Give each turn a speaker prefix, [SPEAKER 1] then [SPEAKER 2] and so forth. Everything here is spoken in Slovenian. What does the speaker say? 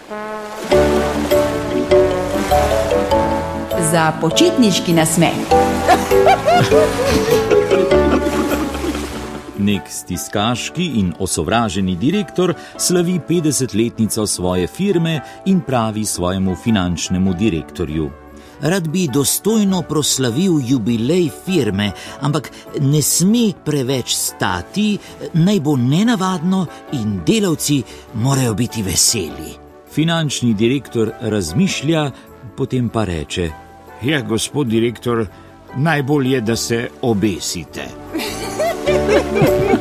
[SPEAKER 1] Za počitniški nasmeh.
[SPEAKER 2] Nek stiskaški in osovraženi direktor slavi 50-letnico svoje firme in pravi svojemu finančnemu direktorju:
[SPEAKER 3] Rad bi dostojno proslavil jubilej firme, ampak ne sme preveč stati, naj bo nenavadno in delavci morajo biti veseli.
[SPEAKER 2] Finančni direktor razmišlja, potem pa reče:
[SPEAKER 4] Ja, gospod direktor, najbolje, da se obesite.